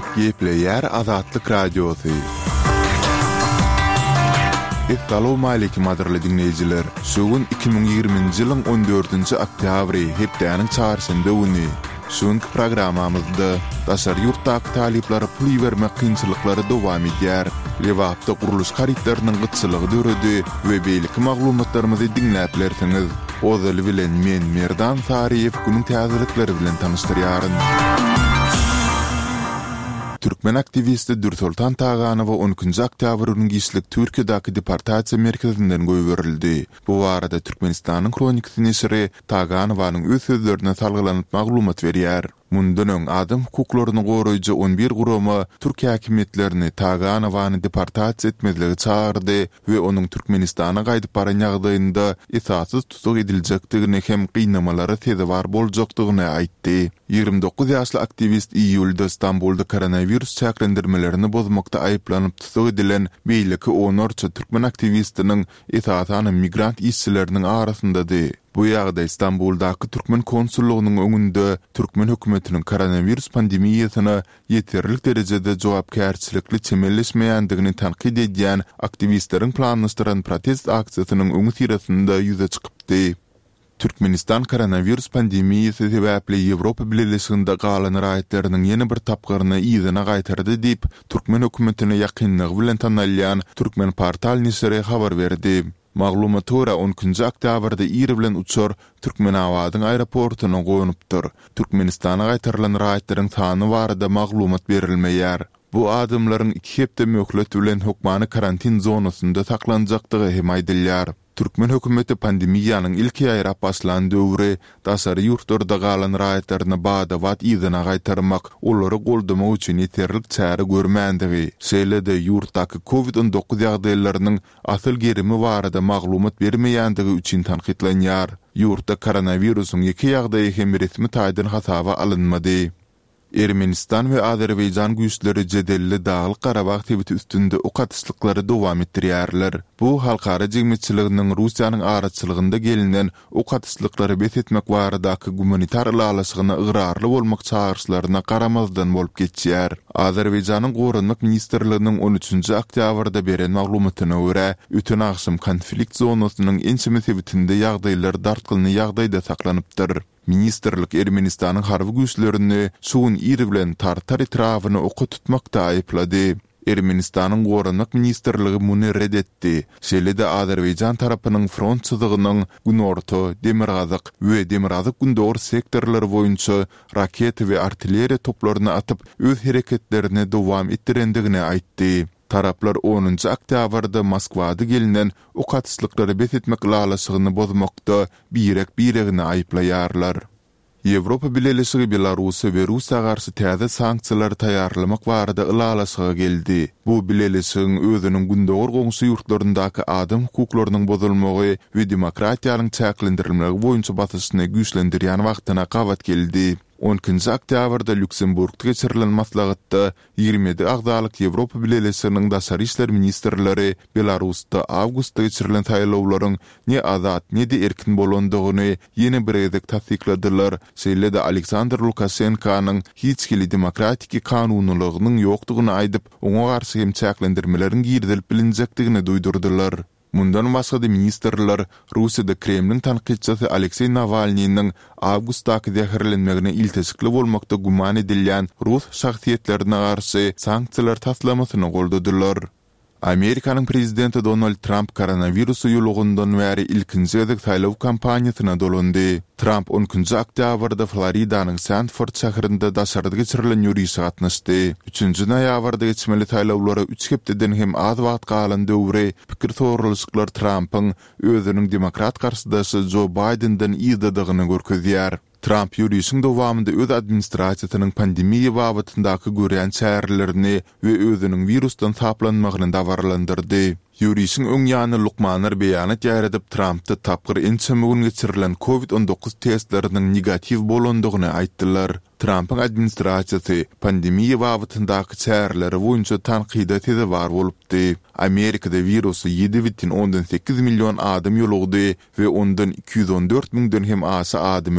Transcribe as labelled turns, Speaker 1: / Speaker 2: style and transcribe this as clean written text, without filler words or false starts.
Speaker 1: Gepleyer Azatlyk Radiosu. Assalamu alaykum adirli dinleyijiler. Şugun 2020-nji ýylyň 14-nji oktýabry hepdeniň çarşamba güni. Şuňky programamyzda daşary ýurtdaky talyplary pul bermek kynçylyklary dowam edýär. Lewapda guruluş garytlarynyň gyçylygy döredi we beýlik maglumatlarymyzy dinläplersiňiz. Ozaly bilen men Merdan Sariýew günüň täzelikleri bilen tanışdyrýaryn. Türkmen aktivisti Dursultan Tağanow 10-njy oktýabryň gişlik Türkiýedäki deportasiýa merkezinden goýberildi. Bu barada Türkmenistanyň kronik nesiri Tağanowyň öz sözlerine salgylanyp maglumat berýär. Mundan öň adam hukuklaryny goraýjy 11 gurama Türkiýe häkimetlerini Tağanowyny deportasiýa etmezligi çağırdy we onuň Türkmenistana gaýdyp baran ýagdaýynda esassız tutuk ediljekdigini hem gynamalara sezi bar boljakdygyny aýtdy. 29 ýaşly aktivist iýulda Istanbulda koronavirus çäklendirmelerini bozmakda aýyplanyp tutuk edilen beýleki 14 türkmen aktivistiniň esasan migrant işçileriniň arasyndadyr. Bu ýagdaý Istanbuldaky türkmen konsullugynyň öňünde türkmen hökümetiniň koronavirus pandemiýasyna ýeterlik derejede jogapkärçilikli çemelleşmeýändigini tanqid edýän aktivistleriň planlaşdyran protest aksiýasynyň öňü sirasynda ýüze çykypdy. Türkmenistan koronavirus pandemiýasy sebäpli Ýewropa Birleşiginde galan raýatlarynyň ýene bir tapgyryny ýygyna gaýtardy diýip türkmen hökümetine ýakynlygy bilen tanalýan Türkmen portal nesiri habar berdi. Maglumatora 10-njy oktýabrda ýeri bilen uçar Türkmenawadyň aeroportuny goýunypdyr. Türkmenistana gaýtarylan raýatlaryň sany barada maglumat berilmeýär. Bu adamlaryň 2 hepde möhlet bilen hökmany karantin zonasynda saklanjakdygy hem aýdylýar. Türkmen hökümeti pandemiýanyň ilki ýaýrap başlan döwri daşary ýurtlarda galan raýatlaryny bada wat ýygyna gaýtarmak, olary goldamak üçin ýeterlik çäre görmänligi, şeýle-de ýurtdaky COVID-19 ýagdaýlarynyň asyl gerimi barada maglumat bermeýändigi üçin tanqidlenýär. Ýurtda koronawirusyň 2 ýagdaýy hem resmi taýdan hasaba alynmady. Ermenistan we Azerbaýjan güýçleri jedelli Dağlyk Garabag tebiti üstünde okatyşlyklary dowam etdirýärler. Bu halkara jemgyýetçiliginiň Russiýanyň araççylygynda gelinen okatyşlyklary betetmek baradaky gumanitar ýalaşygyna ygyrarly bolmak çağırşlaryna garamazdan bolup geçýär. Azerbaýjanyň Gorunluk ministrliginiň 13-nji oktýabrda beren maglumatyna görä, ötün agşam konflikt zonasynyň ençimi tebitinde ýagdaýlar dartgyly ýagdaýda saklanypdyr. Ministerlik Ermenistanyň harby güýçlerini suwun ýeri bilen tartar etrawyny oka tutmakda aýyplady. Ermenistanyň Gorunluk ministrligi muny reddetdi. Şeýle-de Azerbaýjan tarapynyň front çyzygynyň günorta, demirgazyk we demirgazyk gündor sektorlary boýunça raket we artilleriýa toplaryny atyp öz hereketlerini dowam etdirendigini aýtdy. Taraplar 10-njy oktýabrda Moskwada gelinen okatyşlyklary betetmek ýalaşygyny bozmakda biregini aýplaýarlar. Ýewropa Birleşigi Belarusy we Russiýa garşy täze sanksiýalar taýýarlamak barada ýalaşyga geldi. Bu Birleşigiň özüniň gündor goňşy ýurtlaryndaky adam hukuklarynyň bozulmagy we demokratiýanyň çäklendirilmegi boýunça batyşyny güýçlendirýän wagtyna gawat geldi. 10-njy oktýabrda Lüksemburgda geçirilen maslahatda 27 agdalyk Ýewropa Birleşiginiň daşary işler ministrleri Belarusda awgustda geçirilen taýlawlaryň ne azat ne de erkin bolandygyny ýene bir edek tasdikladylar. Şeýle-de Aleksandr Lukashenkanyň hiç kili demokratik kanunlygynyň ýokdugyny aýdyp, oňa garşy hem çäklendirmeleriň girdilip bilinjekdigini duýdurdylar. Mundan başga da ministerler Russiýada Kremlin tanqidçisi Aleksey Navalnyň awgustdaky zäherlenmegine iltisikli bolmakda guman edilýän Rus şahsiýetlerine garşy sanksiýalar taslamasyny goldadylar. Amerikanyň prezidenti Donald Trump koronavirus ýolugyndan bäri ilkinji gezek saýlaw kampaniýasyna dolandy. Trump 10-njy oktýabrda Floridanyň Sanford şäherinde daşardy geçirilen ýürüýüşe gatnaşdy. 3-nji noýabrda geçmeli saýlawlara 3 hepdeden hem az wagt galan döwri pikir soruluşyklar Trumpyň özüniň demokrat garşydaşy Joe Biden'den ýygydygyny görkezýär. Trump ýürüýüşiň dowamında öz administrasiýasynyň pandemiýa wagtyndaky görýän çärelerini we özüniň virusdan saplanmagyny dawarlandyrdy. Ýürüýüşiň öň ýany Lukmaner beýanat ýaradip Trump'da tapgyr ençemegin geçirilen COVID-19 testleriniň negativ bolandygyny aýtdylar. Trump'ın administrasiýasy pandemiýa wagtyndaky çäreleri boýunça tanqida teze bar bolupdy. Amerikada virusy 7,8 milyon adam ýolugdy we ondan 214 miňden hem aşy adam